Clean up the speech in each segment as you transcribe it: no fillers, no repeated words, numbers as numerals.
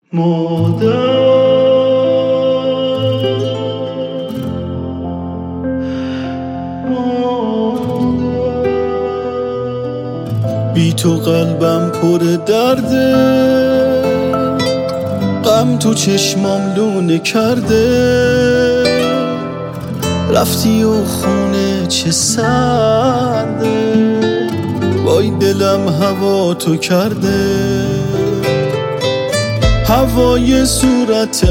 مادر بی تو قلبم پر درده، غم تو چشمام لونه کرده، رفتی و خونه چه سرده، وای دلم هوا تو کرده، هوای صورت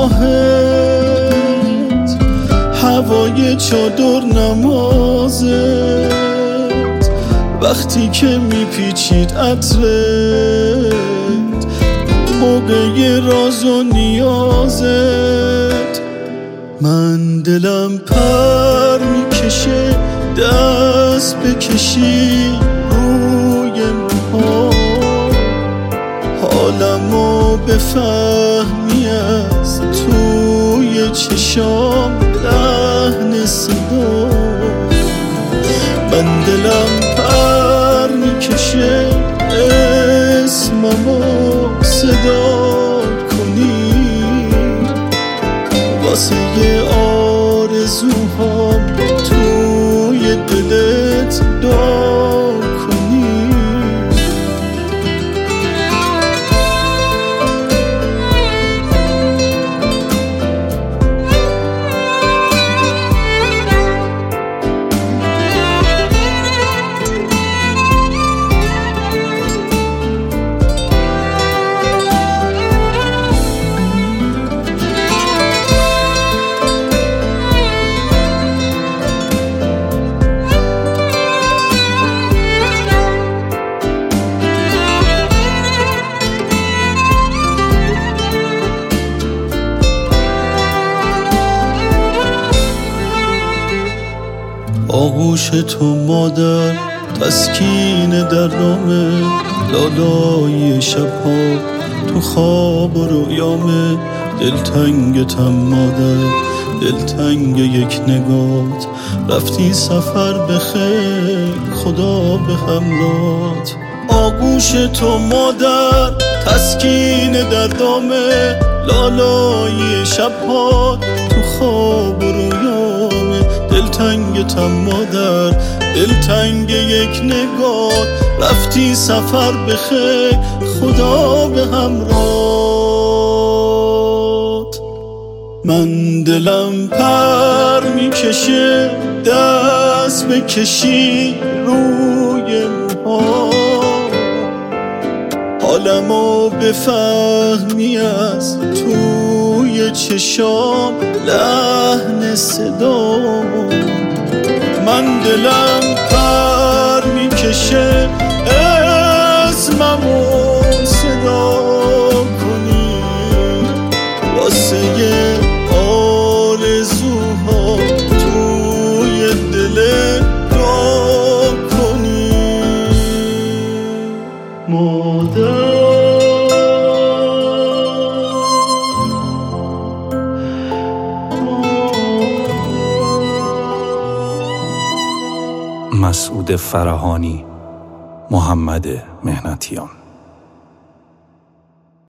ماهت، هوای چادر نمازت، وقتی که میپیچید عطرت، موقع راز و نیازت، من دلم پر میکشه دست بکشی روی موها، حالمو بفهمی از توی چشام لحن صدا، من دلم پر میکشه اسممو صدا کنی، واسه یه آرزوهام توی دلت دعا کنی. آغوش تو مادر تسکین درامه، لالای شبها تو خواب و رویامه، دلتنگتم مادر دلتنگ یک نگات، رفتی سفر بخیر خدا به همراهت. آغوش تو مادر تسکین دردامه، لالای شبها تو خواب و رویامه، دلتنگتم مادر دلتنگ یک نگاه، رفتی سفر بخیر خدا به همراهت. من دلم پر میکشه دست بکشی روی موها، حالمو بفهمی از توی چشام لحن صدا، من دلم پر میکشه اسممو صدا کنی، واسه یه آرزوها توی دلت دعا کنی. مادر مسعود فرهانی، محمد مهنتیان.